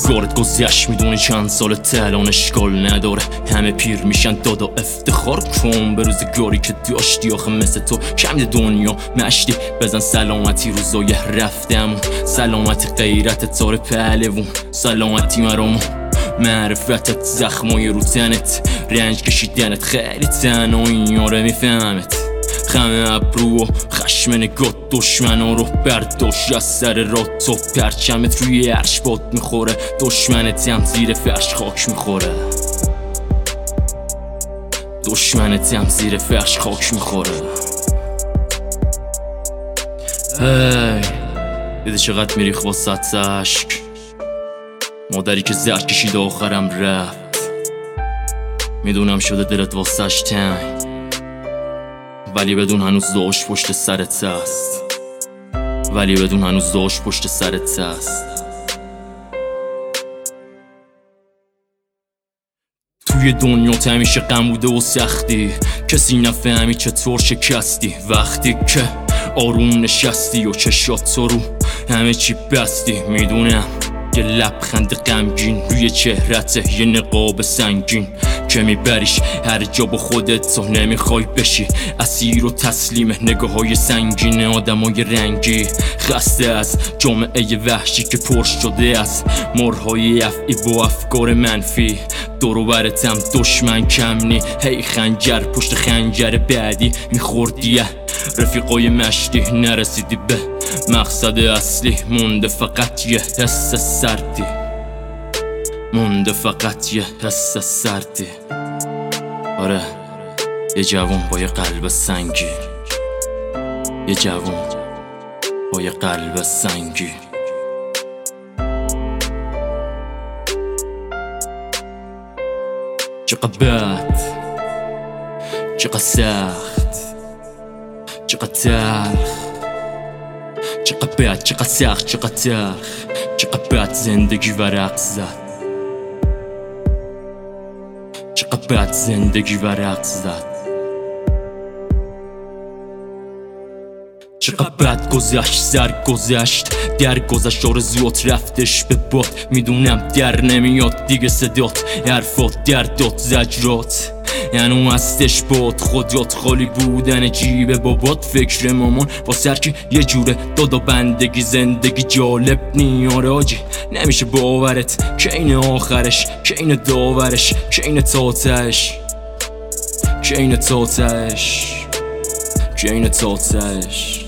روزگارت گذشت میدونی چند سال الان اشکال نداره، همه پیر میشن دادا افتخار کن به روزگاری که داشتی. آخه مثل تو کم دنیا مشتی بزن سلامتی روزای رفتم، سلامتی غیرت تار پهلوون، سلامتی مرامون معرفتت زخمای رو تنت، رنج کشیدنت خیلی تنهایی آره میفهمت. خم ابرو و خشم نگات دشمنا رو برداشت از سر راه تو، پرچمت روی عرش باد میخوره، دشمنت هم زیر فرش خاک میخوره، دشمنت هم زیر فرش خاک میخوره. هی دیده چقدر میریخ واسه عشق، مادری که زهر کشید آخرم رفت، میدونم شده دلت واسش تنگ، ولی بدون هنوز داشت پشت سرت هست، ولی بدون هنوز داشت پشت سرت هست. توی دنیا همیشه غم بوده و سختی، کسی نفهمی چطور شکستی، وقتی که آروم نشستی و چشات تو رو همه چی بستی. میدونم یه لبخند غمگین روی چهرته، یه نقاب سنگین که میبریش هر جا با خودت، تو نمیخوای بشی اسیر و تسلیم نگاه های سنگین آدمای رنگی، خسته از جامعه وحشی که پر شده از مرهای افعی با افکار منفی. دورو برتم دشمن کم نی، هی خنجر پشت خنجر بعدی میخوردی، رفیقای مشتی نرسیدی به مقصد اصلی، مونده فقط یه حس سردی، مونده فقط یه حس سردی. آره یه جوون با یه قلب سنگی، یه جوون با یه قلب سنگی. چقدر بد، چقدر سخت، چقدر تلخ، چقدر بد، چقدر سخت، چقدر تلخ، چقدر بد زندگی ورق زد، چقدر بد زندگی ورق زد. چقدر بد گذشت، سر گذشت، در گذشت، آرزوات رفتش به باد، میدونم در نمیاد دیگه صدات، حرفات، دردات، زجرات یعنی هستش باد، خودات خالی بودن جیب بابات، فکر مامان با سرکی یه جوره دادا بندگی، زندگی جالب نیاره آجی، نمیشه باورت که این آخرش، که این داورش، که این تاتش، که این تاتش، که این تاتش.